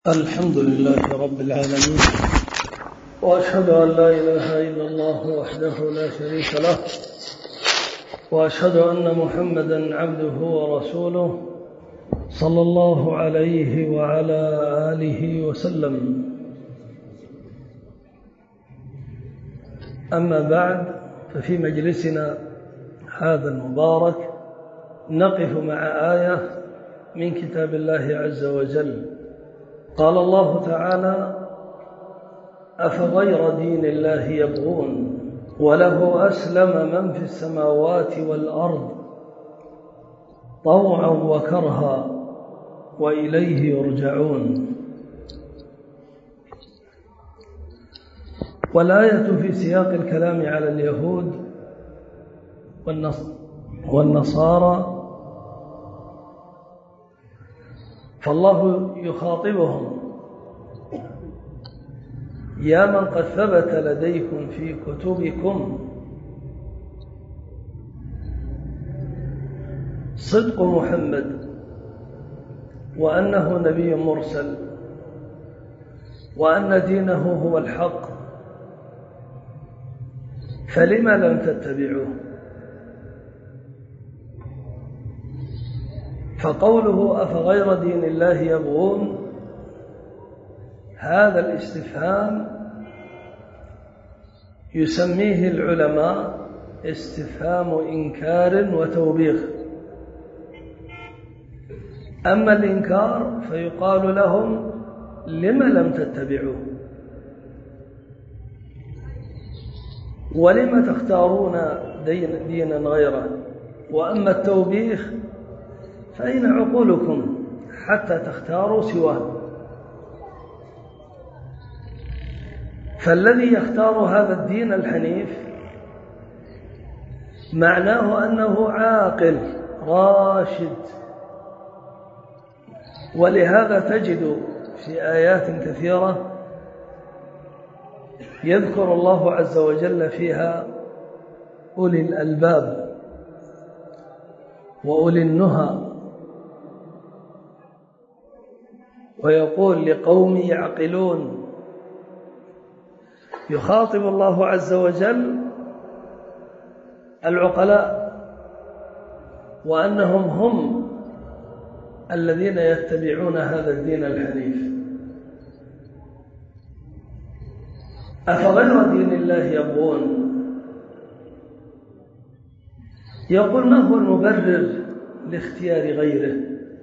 الحمد لله رب العالمين، وأشهد أن لا إله إلا الله وحده لا شريك له، وأشهد أن محمدا عبده ورسوله صلى الله عليه وعلى آله وسلم. أما بعد، ففي مجلسنا هذا المبارك نقف مع آية من كتاب الله عز وجل. قال الله تعالى: أفغير دين الله يبغون وله أسلم من في السماوات والأرض طوعا وكرها وإليه يرجعون. والآية في سياق الكلام على اليهود والنصارى، فالله يخاطبهم: يا من قد ثبت لديكم في كتبكم صدق محمد وأنه نبي مرسل وأن دينه هو الحق، فلم لم تتبعوه؟ فقوله أفغير دين الله يبغون، هذا الاستفهام يسميه العلماء استفهام إنكار وتوبيخ. أما الإنكار فيقال لهم: لم لم تتبعوه؟ ولم تختارون دينا غيره؟ وأما التوبيخ فأين عقولكم حتى تختاروا سواه؟ فالذي يختار هذا الدين الحنيف معناه أنه عاقل راشد. ولهذا تجد في آيات كثيرة يذكر الله عز وجل فيها أولي الألباب وأولي النهى، ويقول لقوم يعقلون. يخاطب الله عز وجل العقلاء، وأنهم هم الذين يتبعون هذا الدين الحنيف. أفغير دين الله يبغون؟ يقول: ما هو المبرر لاختيار غيره؟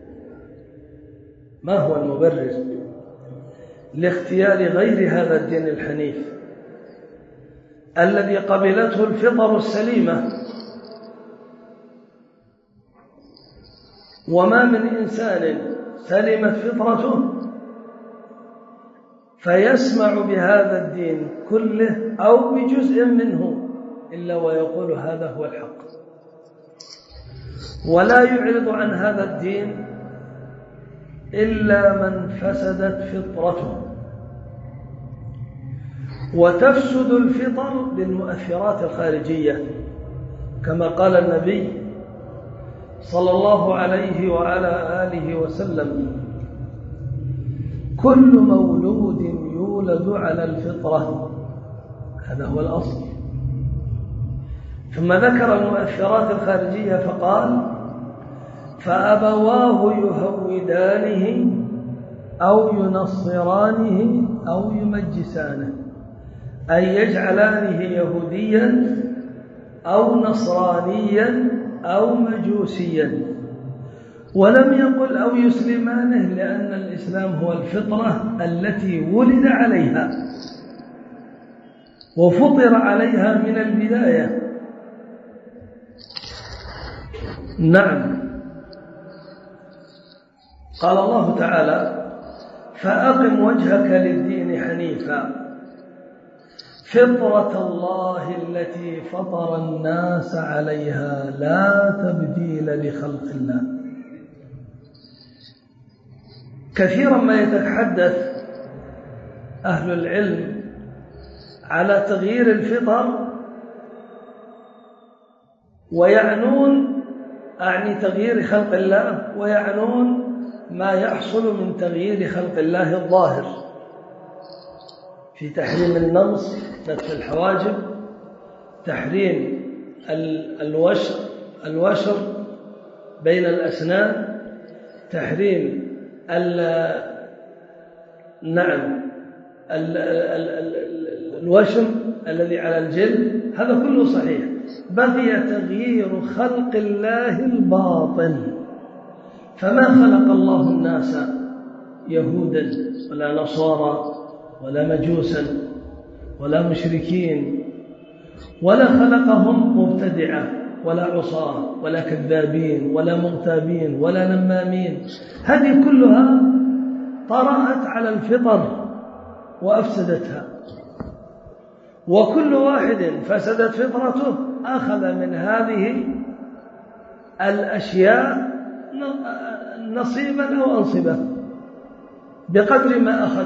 ما هو المبرر لاختيار غير هذا الدين الحنيف الذي قبلته الفطر السليمة؟ وما من إنسان سلمت فطرته فيسمع بهذا الدين كله أو بجزء منه إلا ويقول هذا هو الحق، ولا يعرض عن هذا الدين إلا من فسدت فطرته. وتفسد الفطر بالمؤثرات الخارجية، كما قال النبي صلى الله عليه وعلى آله وسلم: كل مولود يولد على الفطرة. هذا هو الأصل. ثم ذكر المؤثرات الخارجية فقال: فأبواه يهودانه أو ينصرانه أو يمجسانه، أي يجعلانه يهوديا أو نصرانيا أو مجوسيا. ولم يقل أو يسلمانه، لأن الإسلام هو الفطرة التي ولد عليها وفطر عليها من البداية. نعم، قال الله تعالى: فأقم وجهك للدين حنيفا فطرة الله التي فطر الناس عليها لا تبديل لخلق الله. كثيرا ما يتحدث أهل العلم على تغيير الفطر، ويعنون تغيير خلق الله، ويعنون ما يحصل من تغيير خلق الله الظاهر في تحريم النمص، نتف الحواجب، تحريم الوشر بين الأسنان، تحريم الوشم الذي على الجلد، هذا كله صحيح. بقي تغيير خلق الله الباطن، فما خلق الله الناس يهودا ولا نصارى ولا مجوسا ولا مشركين، ولا خلقهم مبتدعة ولا عصاة ولا كذابين ولا مغتابين ولا نمامين. هذه كلها طرأت على الفطر وأفسدتها، وكل واحد فسدت فطرته أخذ من هذه الأشياء نصيبا أو أنصبا بقدر ما أخذ.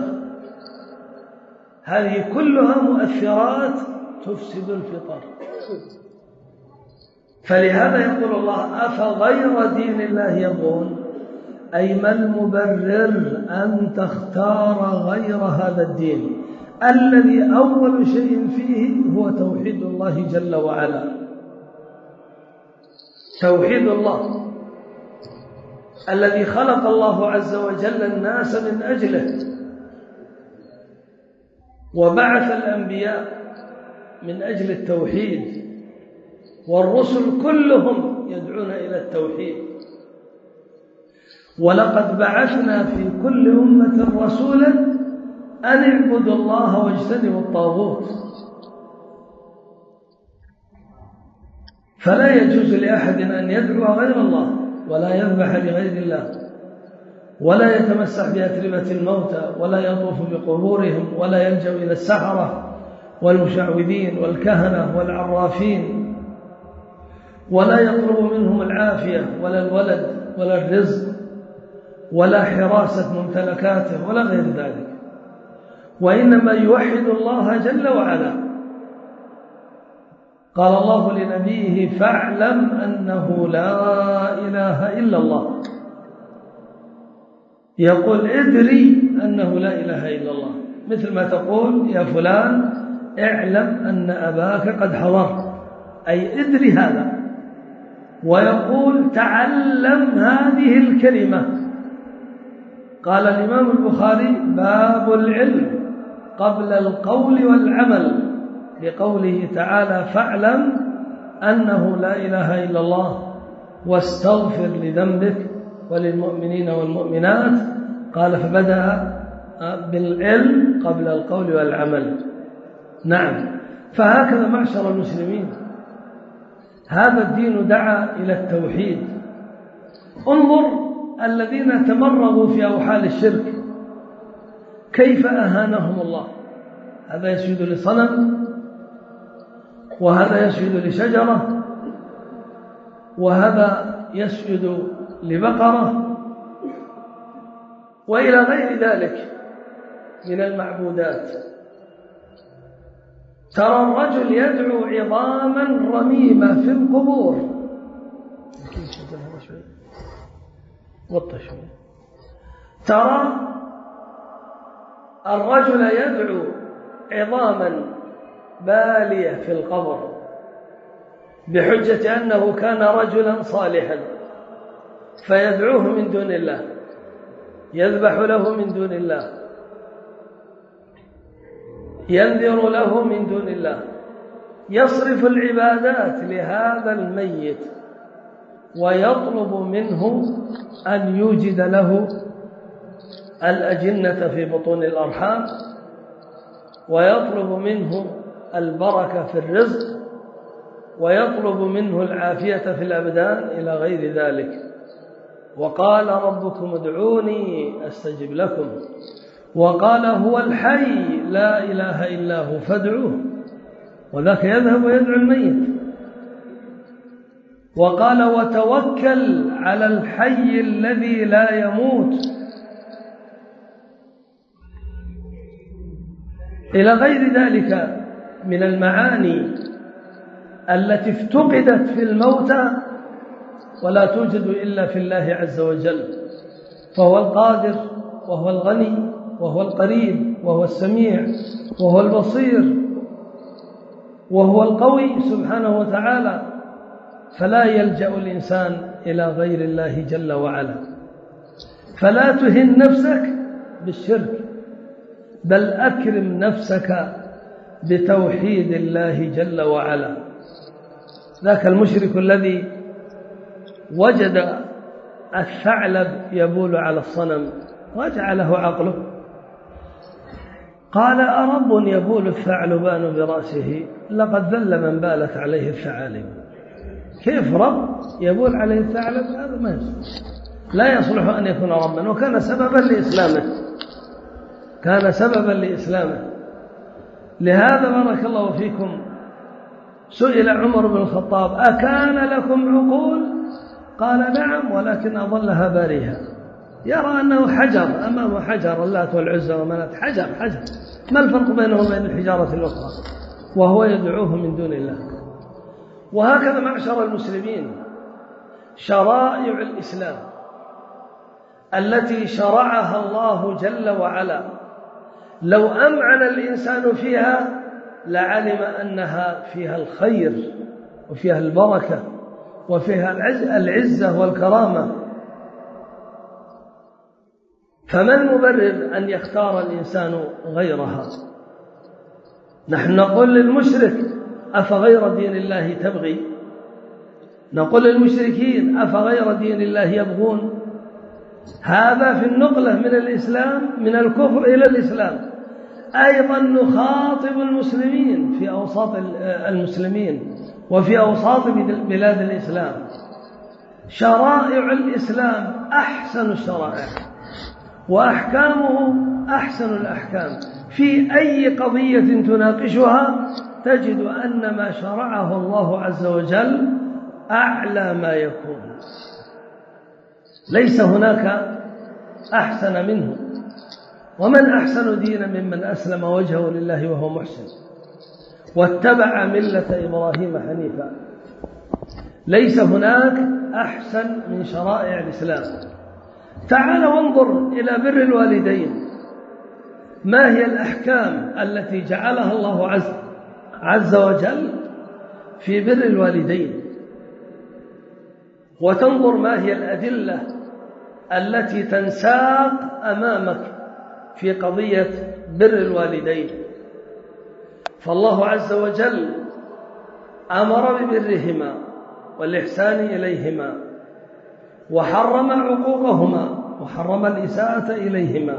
هذه كلها مؤثرات تفسد الفطر. فلهذا يقول الله: أفغير دين الله يبغون، أي ما المبرر أن تختار غير هذا الدين الذي أول شيء فيه هو توحيد الله جل وعلا، توحيد الله الذي خلق الله عز وجل الناس من أجله، وبعث الأنبياء من أجل التوحيد، والرسل كلهم يدعون إلى التوحيد. ولقد بعثنا في كل أمة رسولا أن اعبدوا الله واجتنبوا الطاغوت. فلا يجوز لأحد أن يدعو غير الله، ولا يذبح لغير الله، ولا يتمسح بأتربة الموتى، ولا يطوف بقبورهم، ولا يلجأ إلى السحرة والمشعوذين والكهنة والعرافين، ولا يطلب منهم العافية ولا الولد ولا الرزق ولا حراسة ممتلكاته ولا غير ذلك، وإنما يوحد الله جل وعلا. قال الله لنبيه: فاعلم أنه لا إله إلا الله. يقول: ادري أنه لا إله إلا الله، مثل ما تقول: يا فلان اعلم أن أباك قد حضر، أي ادري هذا. ويقول: تعلم هذه الكلمة. قال الإمام البخاري: باب العلم قبل القول والعمل، لقوله تعالى: فاعلم أنه لا إله إلا الله واستغفر لذنبك وللمؤمنين والمؤمنات. قال: فبدأ بالعلم قبل القول والعمل. نعم، فهكذا معشر المسلمين هذا الدين دعا إلى التوحيد. انظر الذين تمرغوا في أوحال الشرك كيف أهانهم الله. هذا يسجد لصنم، وهذا يسجد لشجرة، وهذا يسجد لبقرة، وإلى غير ذلك من المعبودات. ترى الرجل يدعو عظاما رميمة في القبور، ترى الرجل يدعو عظاما بالية في القبر بحجة أنه كان رجلا صالحا، فيدعوه من دون الله، يذبح له من دون الله، ينذر له من دون الله، يصرف العبادات لهذا الميت، ويطلب منه أن يوجد له الأجنة في بطون الأرحام، ويطلب منه البركة في الرزق، ويطلب منه العافية في الأبدان إلى غير ذلك. وقال: ربكم ادعوني أستجب لكم. وقال: هو الحي لا إله إلا هو فادعوه. وذاك يذهب ويدعو الميت. وقال: وتوكل على الحي الذي لا يموت، إلى غير ذلك من المعاني التي افتقدت في الموتى ولا توجد إلا في الله عز وجل. فهو القادر وهو الغني وهو القريب وهو السميع وهو البصير وهو القوي سبحانه وتعالى، فلا يلجأ الإنسان إلى غير الله جل وعلا. فلا تهن نفسك بالشرك، بل أكرم نفسك بتوحيد الله جل وعلا. ذاك المشرك الذي وجد الثعلب يبول على الصنم وجعله عقله، قال: أرب يبول الثعلبان برأسه؟ لقد ذل من بالت عليه الثعالب. كيف رب يبول عليه الثعلب؟ هذا ما يصلح، لا يصلح أن يكون ربا. وكان سببا لإسلامه، كان سببا لإسلامه. لهذا بارك الله فيكم سئل عمر بن الخطاب: أكان لكم عقول؟ قال: نعم، ولكن أظلها باريها. يرى أنه حجر، أمامه حجر، اللات والعزى ومنات، حجر. ما الفرق بينه وبين الحجارة الأخرى؟ وهو يدعوه من دون الله. وهكذا معشر المسلمين، شرائع الإسلام التي شرعها الله جل وعلا لو أمعن الإنسان فيها لعلم أنها فيها الخير وفيها البركة وفيها العزة والكرامة. فما المبرر أن يختار الإنسان غيرها؟ نحن نقول للمشرك: أفغير دين الله تبغي؟ نقول للمشركين: أفغير دين الله يبغون؟ هذا في النقلة من الإسلام، من الكفر إلى الإسلام. أيضا نخاطب المسلمين في أوساط المسلمين وفي أوساط بلاد الإسلام. شرائع الإسلام أحسن الشرائع، وأحكامه أحسن الأحكام. في أي قضية تناقشها تجد أن ما شرعه الله عز وجل أعلى ما يكون، ليس هناك أحسن منه. ومن أحسن دينا ممن أسلم وجهه لله وهو محسن واتبع ملة إبراهيم حنيفا. ليس هناك أحسن من شرائع الإسلام. تعال وانظر إلى بر الوالدين. ما هي الأحكام التي جعلها الله عز وجل في بر الوالدين؟ وتنظر ما هي الأدلة التي تنساق أمامك في قضية بر الوالدين. فالله عز وجل أمر ببرهما والإحسان إليهما، وحرم عقوقهما وحرم الإساءة إليهما.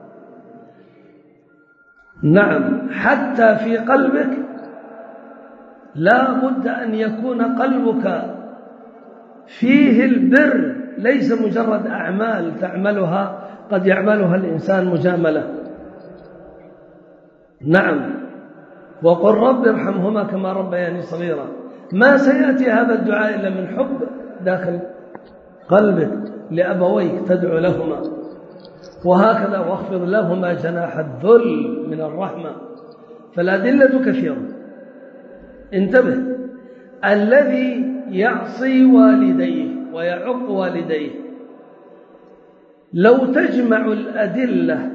نعم، حتى في قلبك لا بد أن يكون قلبك فيه البر، ليس مجرد أعمال تعملها قد يعملها الإنسان مجاملة. نعم، وقل رب ارحمهما كما ربياني صغيرا. ما سيأتي هذا الدعاء إلا من حب داخل قلبك لأبويك، تدعو لهما. وهكذا واخفض لهما جناح الذل من الرحمة. فالأدلة كثيرة. انتبه، الذي يعصي والديه ويعق والديه لو تجمع الأدلة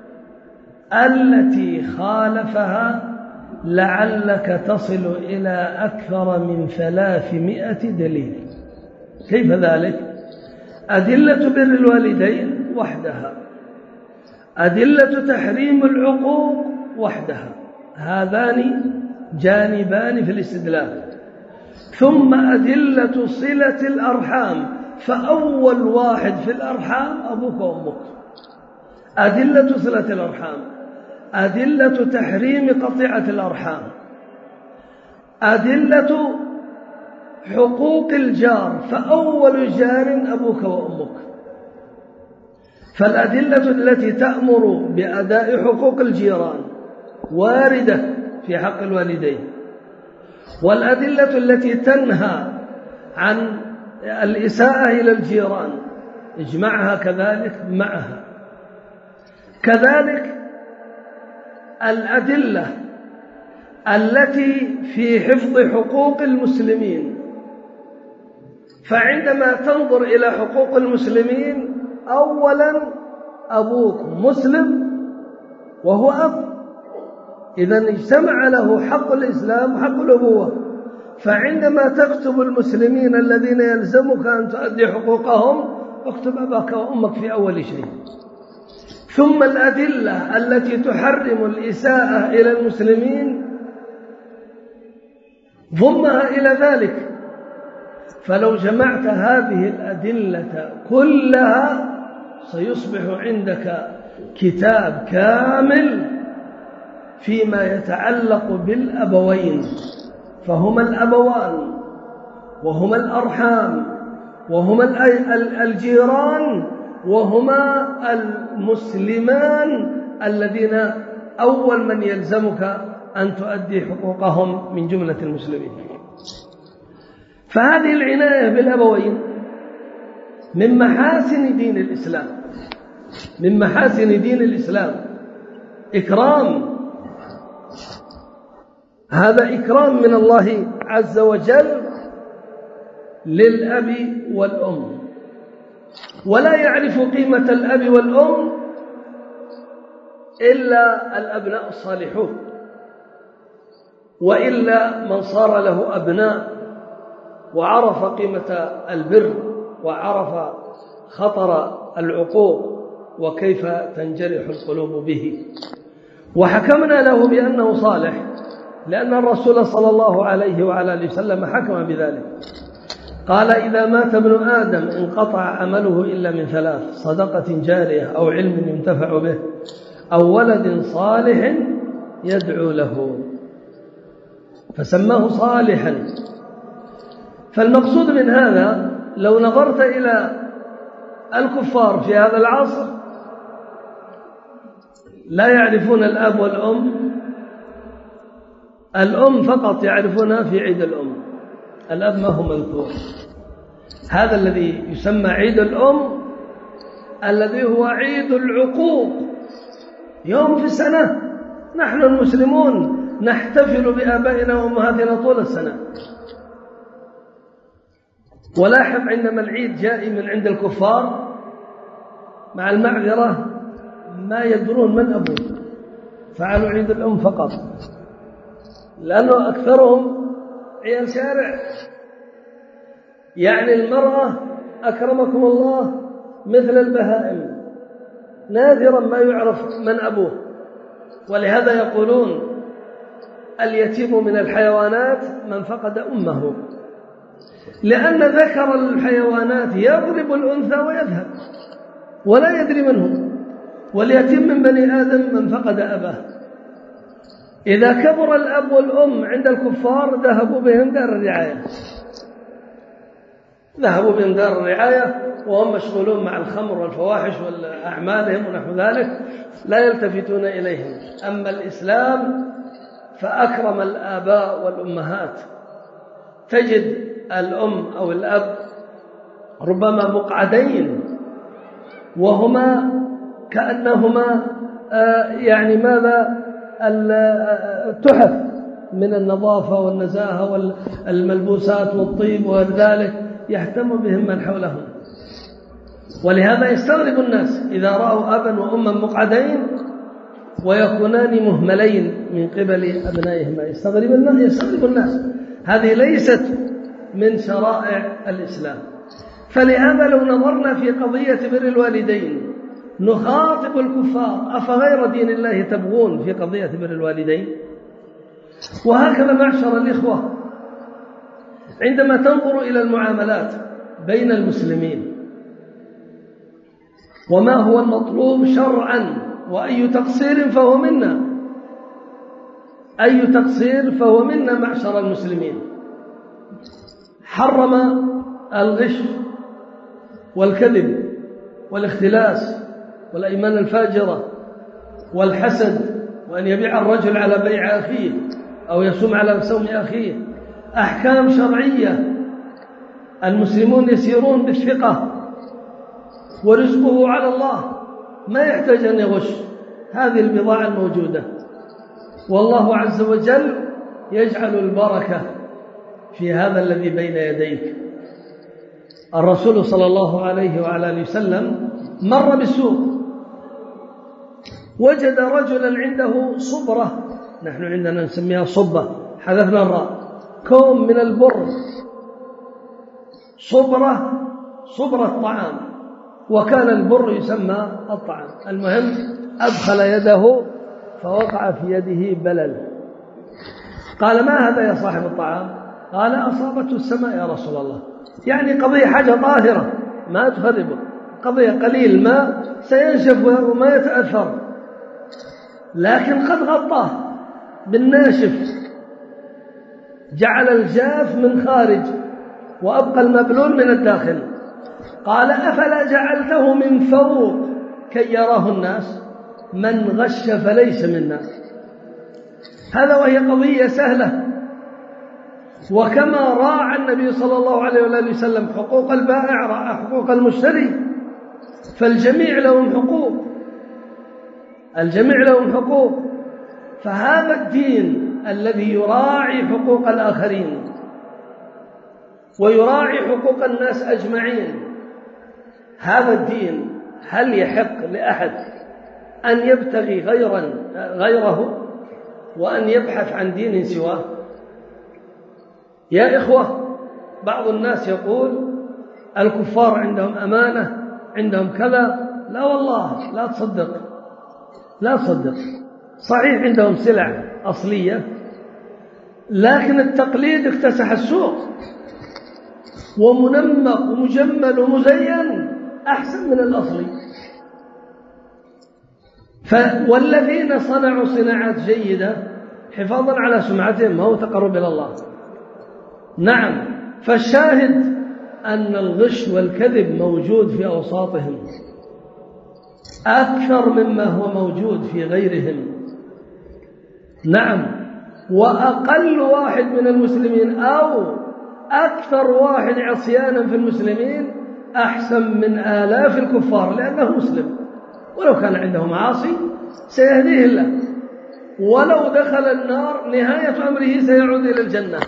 التي خالفها لعلك تصل إلى أكثر من 300 دليل. كيف ذلك؟ أدلة بر الوالدين وحدها، أدلة تحريم العقوق وحدها، هذان جانبان في الاستدلال. ثم أدلة صلة الأرحام، فأول واحد في الأرحام أبوك وأمك. أدلة صلة الأرحام، أدلة تحريم قطيعة الأرحام، أدلة حقوق الجار، فأول جار أبوك وأمك. فالأدلة التي تأمر بأداء حقوق الجيران واردة في حق الوالدين، والأدلة التي تنهى عن الإساءة إلى الجيران اجمعها كذلك معها. كذلك الأدلة التي في حفظ حقوق المسلمين، فعندما تنظر إلى حقوق المسلمين أولا أبوك مسلم وهو أب، إذا اجتمع له حق الإسلام وحق الأبوة. فعندما تكتب المسلمين الذين يلزمك أن تؤدي حقوقهم اكتب أباك وأمك في أول شيء، ثم الأدلة التي تحرم الإساءة إلى المسلمين ضمها إلى ذلك. فلو جمعت هذه الأدلة كلها سيصبح عندك كتاب كامل فيما يتعلق بالأبوين، فهما الأبوان وهما الأرحام وهما الجيران وهما المسلمان الذين أول من يلزمك أن تؤدي حقوقهم من جملة المسلمين. فهذه العناية بالأبوين من محاسن دين الإسلام، من محاسن دين الإسلام إكرام، هذا إكرام من الله عز وجل للأب والأم، ولا يعرف قيمة الأب والأم إلا الأبناء الصالحون، وإلا من صار له أبناء وعرف قيمة البر وعرف خطر العقوق وكيف تنجرح القلوب به. وحكمنا له بأنه صالح لأن الرسول صلى الله عليه وعلى آله وسلم حكم بذلك، قال إذا مات ابن آدم انقطع عمله إلا من ثلاث: صدقة جارية أو علم ينتفع به أو ولد صالح يدعو له، فسماه صالحا. فالمقصود من هذا لو نظرت إلى الكفار في هذا العصر لا يعرفون الأب والأم، الأم فقط يعرفونها في عيد الأم، الأب ما هو مذكور. هذا الذي يسمى عيد الأم الذي هو عيد العقوق، يوم في السنة نحن المسلمون نحتفل بآبائنا وأمهاتنا طول السنة. ولاحظ عندما العيد جاء من عند الكفار مع المعذرة ما يدرون من أبوه، فعلوا عيد الأم فقط، لأنه أكثرهم عيال شارع. يعني المرأة أكرمكم الله مثل البهائم، نادرا ما يعرف من أبوه. ولهذا يقولون اليتيم من الحيوانات من فقد أمه، لأن ذكر الحيوانات يضرب الأنثى ويذهب ولا يدري منه، واليتيم من بني آدم من فقد أباه. إذا كبر الأب والأم عند الكفار ذهبوا بهم دار الرعاية، ذهبوا بهم دار الرعاية وهم مشغولون مع الخمر والفواحش والأعمالهم ونحو ذلك، لا يلتفتون إليهم. أما الإسلام فأكرم الآباء والأمهات، تجد الأم أو الأب ربما مقعدين وهما كأنهما يعني ماذا التحف من النظافة والنزاهة والملبوسات والطيب وذلك، يهتم بهم من حولهم. ولهذا يستغرب الناس إذا رأوا أبا وأما مقعدين ويكونان مهملين من قبل أبنائهما، يستغرب الناس. هذه ليست من شرائع الإسلام. فلهذا لو نظرنا في قضية بر الوالدين نخاطب الكفار: أفغير دين الله تبغون في قضية بر الوالدين؟ وهكذا معشر الإخوة عندما تنظر إلى المعاملات بين المسلمين وما هو المطلوب شرعا، وأي تقصير فهو منا، أي تقصير فهو منا معشر المسلمين. حرم الغش والكذب والاختلاس والأيمان الفاجرة والحسد، وأن يبيع الرجل على بيع أخيه أو يصوم على صوم أخيه. أحكام شرعية، المسلمون يسيرون بالثقة ورزقه على الله، ما يحتاج أن يغش، هذه البضاعة الموجودة، والله عز وجل يجعل البركة في هذا الذي بين يديك. الرسول صلى الله عليه وعلى آله وسلم مر بالسوق وجد رجلا عنده صبرة، نحن عندنا نسميها صبة، حذفنا الراء، كوم من البر، صبرة طعام، وكان البر يسمى الطعام. المهم أدخل يده فوقع في يده بلل. قال: ما هذا يا صاحب الطعام؟ قال: أصابته السماء يا رسول الله. يعني قضية حاجة طاهرة ما تخربه، قضية قليل ماء سينشف وما يتأثر، لكن قد غطاه بالناشف، جعل الجاف من خارج وأبقى المبلول من الداخل. قال: أفلا جعلته من فوق كي يراه الناس؟ من غش فليس منا. هذا وهي قضية سهلة. وكما راعى النبي صلى الله عليه وآله وسلم حقوق البائع راعى حقوق المشتري، فالجميع لهم حقوق، الجميع لهم حقوق. فهذا الدين الذي يراعي حقوق الآخرين ويراعي حقوق الناس أجمعين، هذا الدين هل يحق لأحد أن يبتغي غيره وأن يبحث عن دين سواه؟ يا إخوة، بعض الناس يقول الكفار عندهم أمانة، عندهم كذا. لا والله، لا تصدق. صحيح عندهم سلع أصلية، لكن التقليد اكتسح السوق، ومنمق ومجمل ومزين أحسن من الأصلي. والذين صنعوا صناعات جيدة حفاظا على سمعتهم، ما هو تقرب إلى الله. نعم، فالشاهد أن الغش والكذب موجود في أوساطهم أكثر مما هو موجود في غيرهم. نعم، وأقل واحد من المسلمين أو أكثر واحد عصيانا في المسلمين أحسن من آلاف الكفار، لأنه مسلم، ولو كان عنده معاصي سيهديه الله، ولو دخل النار نهاية أمره سيعود إلى الجنة،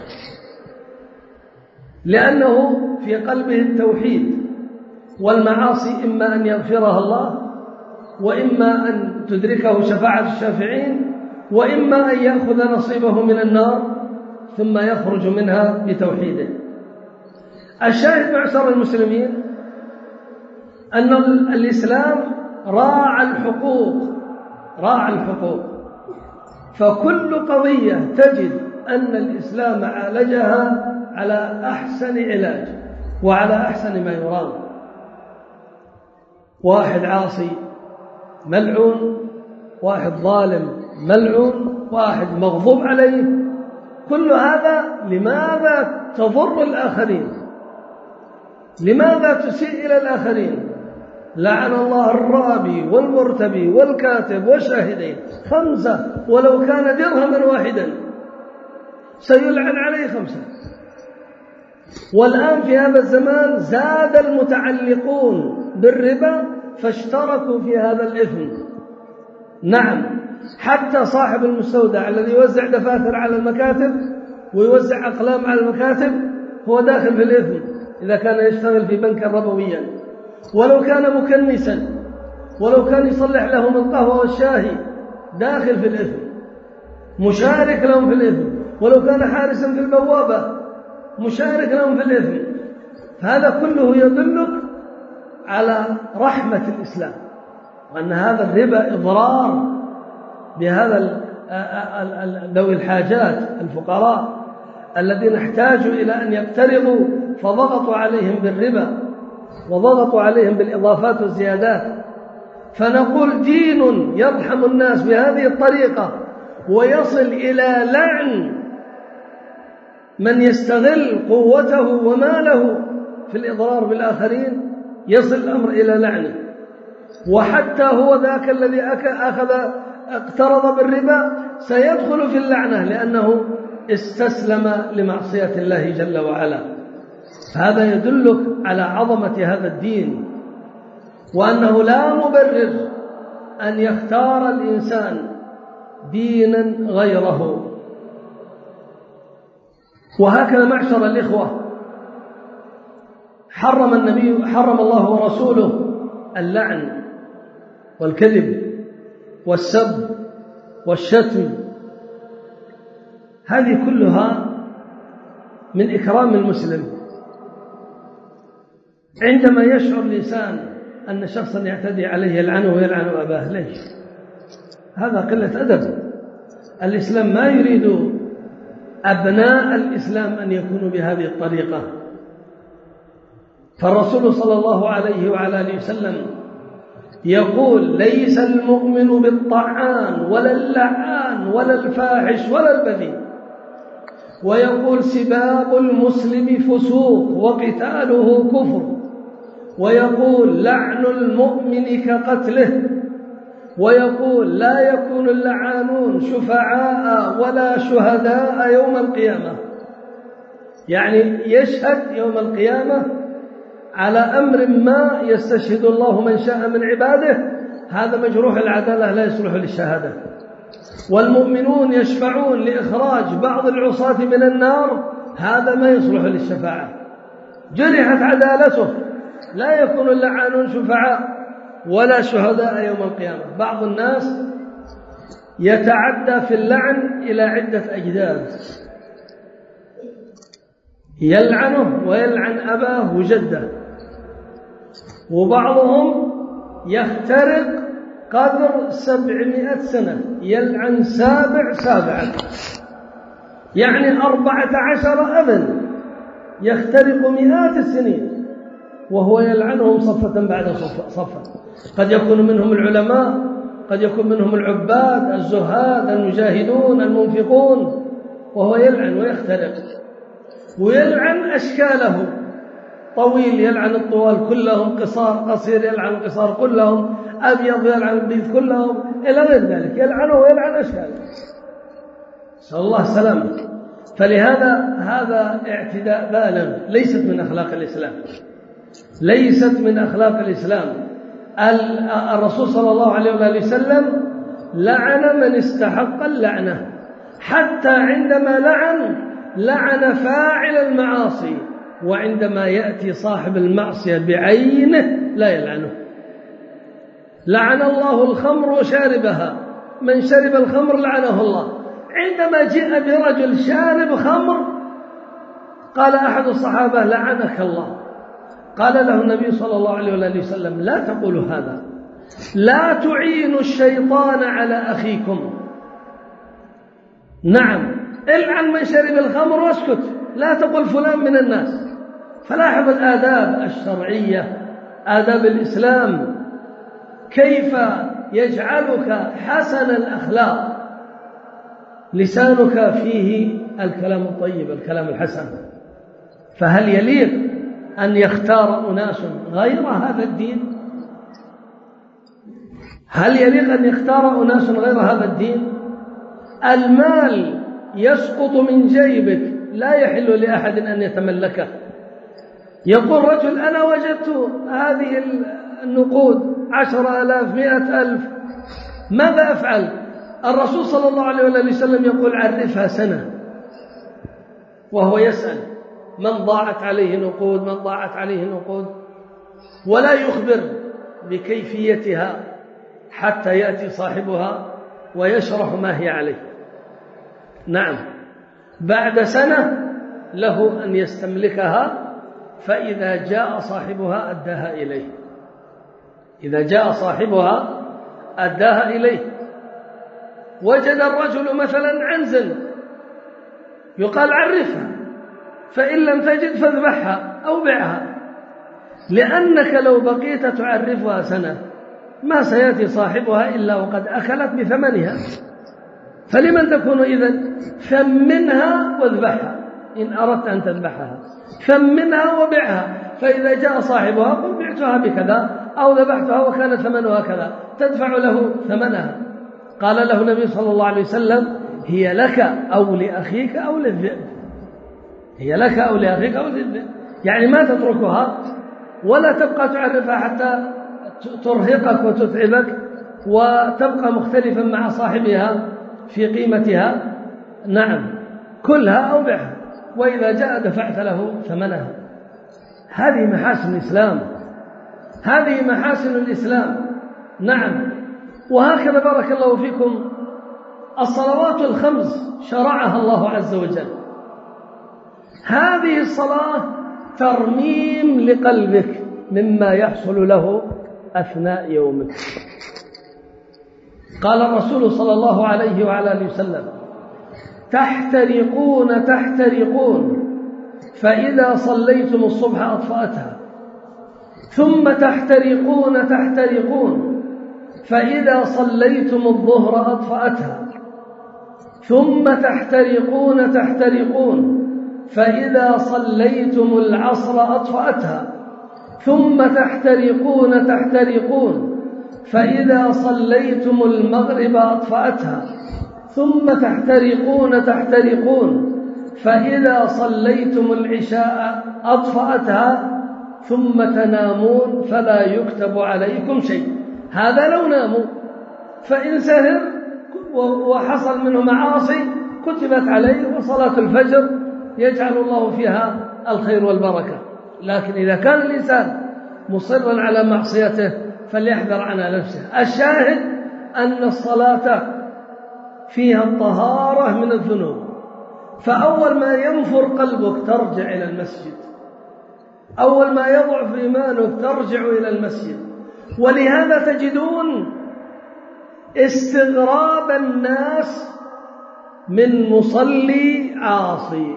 لأنه في قلبه التوحيد. والمعاصي إما أن يغفرها الله، وإما أن تدركه شفاعة الشافعين، وإما أن يأخذ نصيبه من النار ثم يخرج منها بتوحيده. الشاهد معشر المسلمين أن الإسلام راعى الحقوق، فكل قضية تجد أن الإسلام عالجها على أحسن علاج وعلى أحسن ما يرام. واحد عاصي ملعون، واحد ظالم ملعون، واحد مغضوب عليه، كل هذا لماذا تضر الآخرين؟ لماذا تسيء إلى الآخرين؟ لعن الله الرابي والمرتبي والكاتب والشاهدين، 5، ولو كان درهما واحدا سيلعن عليه 5. والآن في هذا الزمان زاد المتعلقون بالربا فاشتركوا في هذا الإثم. نعم، حتى صاحب المستودع الذي يوزع دفاتر على المكاتب ويوزع أقلام على المكاتب هو داخل في الإثم إذا كان يشتغل في بنك ربويا، ولو كان مكنسا، ولو كان يصلح لهم القهوة والشاهي داخل في الإثم، مشارك لهم في الإثم، ولو كان حارسا في البوابة مشارك لهم في الإثم. فهذا كله يدلك على رحمة الإسلام، وأن هذا الربا إضرار بهذا ذوي الحاجات الفقراء الذين احتاجوا إلى أن يقترضوا فضغطوا عليهم بالربا وضغطوا عليهم بالإضافات والزيادات. فنقول دين يرحم الناس بهذه الطريقة ويصل إلى لعن من يستغل قوته وماله في الإضرار بالآخرين، يصل الأمر إلى لعنه. وحتى هو ذاك الذي اقترض بالربا سيدخل في اللعنة لأنه استسلم لمعصية الله جل وعلا. هذا يدلك على عظمة هذا الدين، وأنه لا مبرر أن يختار الإنسان دينا غيره. وهكذا معشر الإخوة حرم الله ورسوله اللعن والكذب والسب والشتم، هذه كلها من إكرام المسلم. عندما يشعر الإنسان أن شخصا يعتدي عليه يلعنه ويلعن أباه، ليش؟ هذا قلة أدب. الإسلام ما يريد أبناء الإسلام أن يكونوا بهذه الطريقة. فالرسول صلى الله عليه وعلى آله وسلم يقول: ليس المؤمن بالطعان ولا اللعان ولا الفاحش ولا البذيء. ويقول: سباب المسلم فسوق وقتاله كفر. ويقول: لعن المؤمن كقتله. ويقول: لا يكون اللعانون شفعاء ولا شهداء يوم القيامة. يعني يشهد يوم القيامة على أمر ما يستشهد الله من شاء من عباده، هذا مجروح العدالة لا يصلح للشهادة. والمؤمنون يشفعون لإخراج بعض العصاة من النار، هذا ما يصلح للشفاعة، جرحت عدالته، لا يكون اللعانون شفعاء ولا شهداء يوم القيامة. بعض الناس يتعدى في اللعن إلى عدة أجداد، يلعنه ويلعن أباه وجده. وبعضهم يخترق قدر 700 سنة، يلعن سابعا، يعني 14 أبا، يخترق مئات السنين وهو يلعنهم صفة بعد صفة. قد يكون منهم العلماء، قد يكون منهم العباد الزهاد المجاهدون المنفقون، وهو يلعن ويخترق ويلعن أشكاله، طويل يلعن الطوال كلهم، قصار قصير يلعن القصار كلهم، أبيض يلعن البيض كلهم، إلى غير ذلك، يلعنه ويلعن أشكاله، نسأل الله السلامة. فلهذا هذا اعتداء بالغ، ليست من أخلاق الإسلام، ليست من أخلاق الإسلام. الرسول صلى الله عليه وآله وسلم لعن من استحق اللعنة، حتى عندما لعن فاعل المعاصي، وعندما يأتي صاحب المعصية بعينه لا يلعنه. لعن الله الخمر وشاربها، من شرب الخمر لعنه الله. عندما جاء برجل شارب خمر قال أحد الصحابة: لعنك الله. قال له النبي صلى الله عليه وآله وسلم: لا تقولوا هذا، لا تعينوا الشيطان على أخيكم. نعم، العن من شرب الخمر واسكت، لا تقل فلان من الناس. فلاحظ الآداب الشرعية، آداب الإسلام، كيف يجعلك حسن الأخلاق. لسانك فيه الكلام الطيب، الكلام الحسن. فهل يليق أن يختار أناس غير هذا الدين؟ هل يليق أن يختار أناس غير هذا الدين؟ المال يسقط من جيبك، لا يحل لأحد أن يتملكه. يقول رجل: أنا وجدت هذه النقود 10,000 100,000، ماذا أفعل؟ الرسول صلى الله عليه وسلم يقول: عرفها سنة. وهو يسأل: من ضاعت عليه نقود، من ضاعت عليه نقود، ولا يخبر بكيفيتها حتى يأتي صاحبها ويشرح ما هي عليه. نعم، بعد سنة له أن يستملكها، فإذا جاء صاحبها أداها إليه. إذا جاء صاحبها أداها إليه. وجد الرجل مثلا عنزا، يقال: عرفها، فإن لم تجد فاذبحها أو بيعها، لأنك لو بقيت تعرفها سنة ما سيأتي صاحبها إلا وقد أكلت بثمنها. فلمن تكون إذن؟ ثمنها واذبحها إن أردت أن تذبحها، ثمنها وبيعها، فإذا جاء صاحبها قل: بعتها بكذا أو ذبحتها وكان ثمنها كذا، تدفع له ثمنها. قال له النبي صلى الله عليه وسلم: هي لك أو لأخيك أو للذئب. هي لك أو لأخيك أو للذئب، يعني ما تتركها ولا تبقى تعرفها حتى ترهقك وتتعبك وتبقى مختلفا مع صاحبها في قيمتها. نعم، كلها أو بيعها، وإذا جاء دفعت له ثمنها. هذه محاسن الإسلام. هذه محاسن الإسلام. نعم. وهكذا بارك الله فيكم الصلوات الخمس شرعها الله عز وجل. هذه الصلاة ترميم لقلبك مما يحصل له أثناء يومك. قال الرسول صلى الله عليه وعلى آله وسلم: تحترقون تحترقون فإذا صليتم الصبح أطفأتها، ثم تحترقون تحترقون فإذا صليتم الظهر أطفأتها، ثم تحترقون تحترقون فإذا صليتم العصر أطفأتها، ثم تحترقون تحترقون فإذا صليتم المغرب أطفأتها، ثم تحترقون تحترقون فإذا صليتم العشاء أطفأتها، ثم تنامون فلا يكتب عليكم شيء. هذا لو ناموا، فإن سهر وحصل منه معاصي كتبت عليه، وصلاة الفجر يجعل الله فيها الخير والبركة. لكن إذا كان الإنسان مصرا على معصيته فليحذر على نفسه. الشاهد أن الصلاة فيها الطهارة من الذنوب، فأول ما ينفر قلبك ترجع إلى المسجد، أول ما يضعف إيمانك ترجع إلى المسجد. ولهذا تجدون استغراب الناس من مصلي عاصي،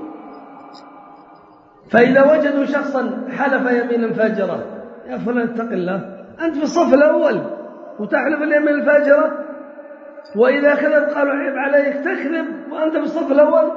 فإذا وجدوا شخصا حلف يمينا فاجرة: يا فلان اتق الله، أنت في الصف الأول وتحلف اليمين الفاجرة، وإذا كذب قالوا عيب عليك تكذب وأنت في الصف الأول.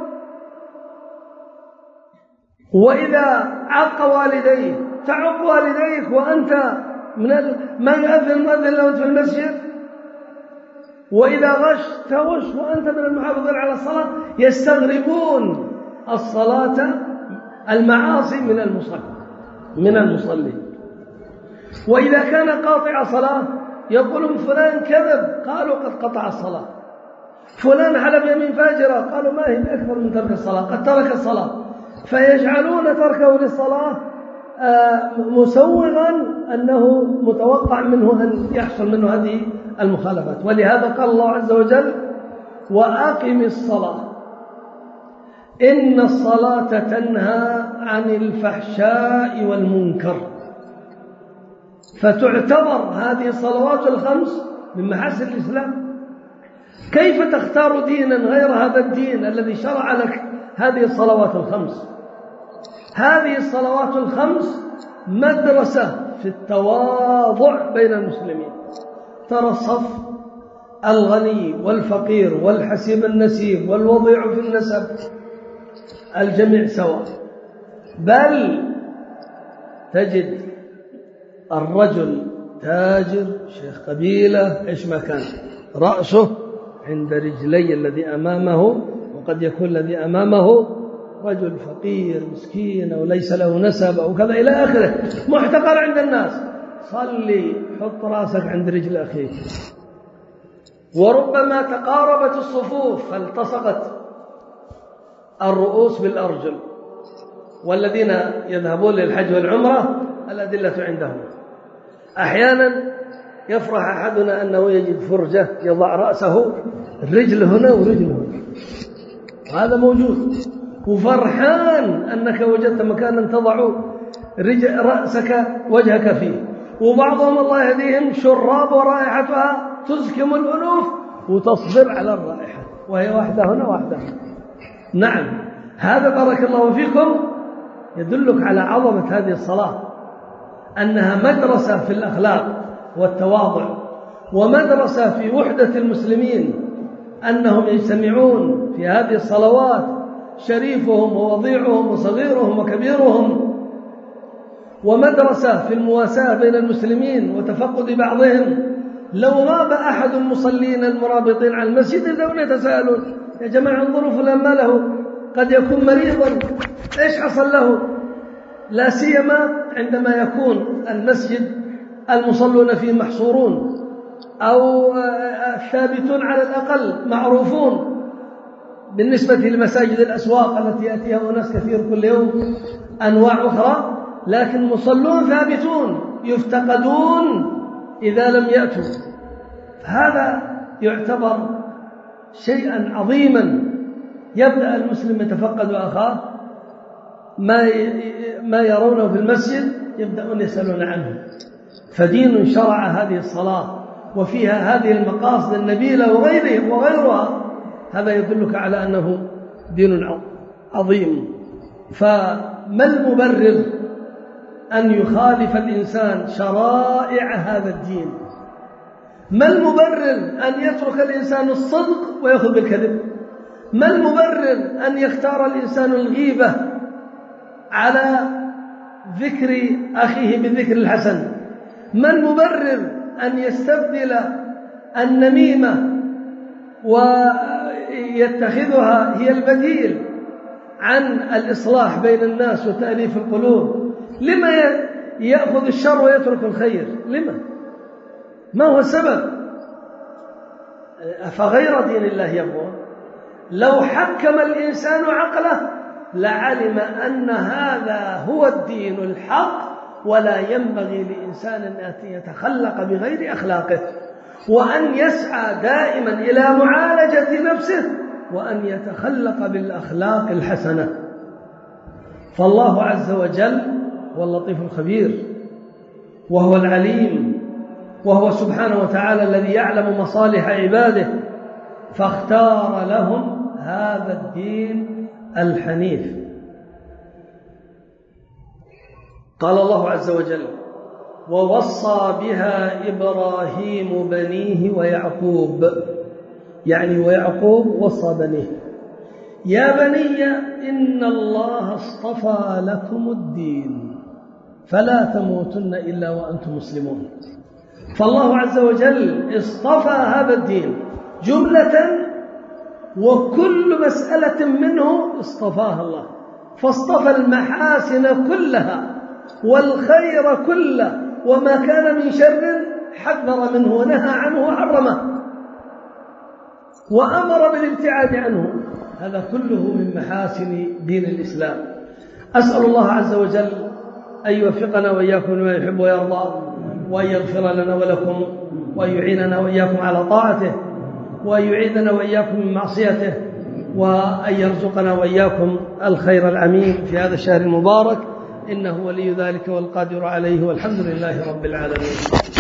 وإذا عق والديه تعق والديك وأنت من يؤذن المؤذن لو أنت في المسجد. وإذا غش تغش وأنت من المحافظين على الصلاة. يستغربون الصلاة المعاصي من المصلي. وإذا كان قاطع صلاة يقولون فلان كذب، قالوا قد قطع الصلاة. فلان حلف يمين فاجرة، قالوا ما هي أكثر من ترك الصلاة، قد ترك الصلاة. فيجعلون تركه للصلاة مسوغا أنه متوقع منه أن يحصل منه هذه المخالفات. ولهذا قال الله عز وجل: وأقم الصلاة إن الصلاة تنهى عن الفحشاء والمنكر. فتعتبر هذه الصلوات الخمس من محاسن الإسلام. كيف تختار دينا غير هذا الدين الذي شرع لك هذه الصلوات الخمس؟ هذه الصلوات الخمس مدرسة في التواضع بين المسلمين. ترى الصف الغني والفقير والحسيب النسيب والوضيع في النسب الجميع سواء، بل تجد الرجل تاجر شيخ قبيلة إيش ما كان، رأسه عند رجلي الذي أمامه، وقد يكون الذي أمامه رجل فقير مسكين أو ليس له نسب أو كذا إلى آخره، محتقر عند الناس. صلي، حط رأسك عند رجل أخيك. وربما تقاربت الصفوف فالتصقت الرؤوس بالأرجل. والذين يذهبون للحج والعمرة الأدلة عندهم. أحيانا يفرح أحدنا أنه يجد فرجة يضع رأسه الرجل هنا ورجل هنا، هذا موجود، وفرحان أنك وجدت مكانا تضع رأسك وجهك فيه. وبعضهم الله يهديهم شراب ورائحتها تزكم الأنوف وتصبر على الرائحة، وهي واحدة هنا واحدة هنا. نعم، هذا بارك الله فيكم يدلك على عظمة هذه الصلاة، أنها مدرسة في الأخلاق والتواضع، ومدرسة في وحدة المسلمين، أنهم يجتمعون في هذه الصلوات شريفهم ووضيعهم وصغيرهم وكبيرهم، ومدرسة في المواساة بين المسلمين وتفقد بعضهم. لو غاب أحد المصلين المرابطين على المسجد إذا يتساءلون: يا جماعة انظروا فلان ما له، قد يكون مريضا، إيش حصل له؟ لا سيما عندما يكون المسجد المصلون فيه محصورون أو ثابتون على الأقل معروفون بالنسبة لمساجد الأسواق التي يأتيها أناس كثير كل يوم أنواع أخرى، لكن مصلون ثابتون يفتقدون إذا لم يأتوا. هذا يعتبر شيئا عظيما. يبدأ المسلم يتفقد أخاه، ما يرونه في المسجد يبدأون يسألون عنه. فدين شرع هذه الصلاة وفيها هذه المقاصد النبيلة وغيرها، هذا يدلك على أنه دين عظيم. فما المبرر أن يخالف الإنسان شرائع هذا الدين؟ ما المبرر أن يترك الإنسان الصدق ويأخذ بالكذب؟ ما المبرر أن يختار الإنسان الغيبة على ذكر أخيه بالذكر الحسن؟ ما المبرر أن يستبدل النميمة ويتخذها هي البديل عن الإصلاح بين الناس وتأليف القلوب؟ لما يأخذ الشر ويترك الخير؟ لما؟ ما هو السبب؟ أفغير دين الله يبغون؟ لو حكم الإنسان عقله لعلم أن هذا هو الدين الحق، ولا ينبغي لإنسان أن يتخلق بغير أخلاقه، وأن يسعى دائما إلى معالجة نفسه، وأن يتخلق بالأخلاق الحسنة. فالله عز وجل هو اللطيف الخبير، وهو العليم، وهو سبحانه وتعالى الذي يعلم مصالح عباده، فاختار لهم هذا الدين الحنيف. قال الله عز وجل: ووصى بها إبراهيم بنيه ويعقوب، يعني ويعقوب وصى بنيه: يا بني إن الله اصطفى لكم الدين فلا تموتن إلا وأنتم مسلمون. فالله عز وجل اصطفى هذا الدين جملة، وكل مسألة منه اصطفاها الله، فاصطفى المحاسن كلها والخير كله، وما كان من شر حذر منه ونهى عنه وحرمه وأمر بالابتعاد عنه. هذا كله من محاسن دين الإسلام. أسأل الله عز وجل أن يوفقنا وإياكم لما يحب ويرضى، وأن يغفر لنا ولكم، وأن يعيننا وإياكم على طاعته، وأن يعيذنا وإياكم من معصيته، وأن يرزقنا وإياكم الخير العميم في هذا الشهر المبارك، إنه ولي ذلك والقادر عليه، والحمد لله رب العالمين.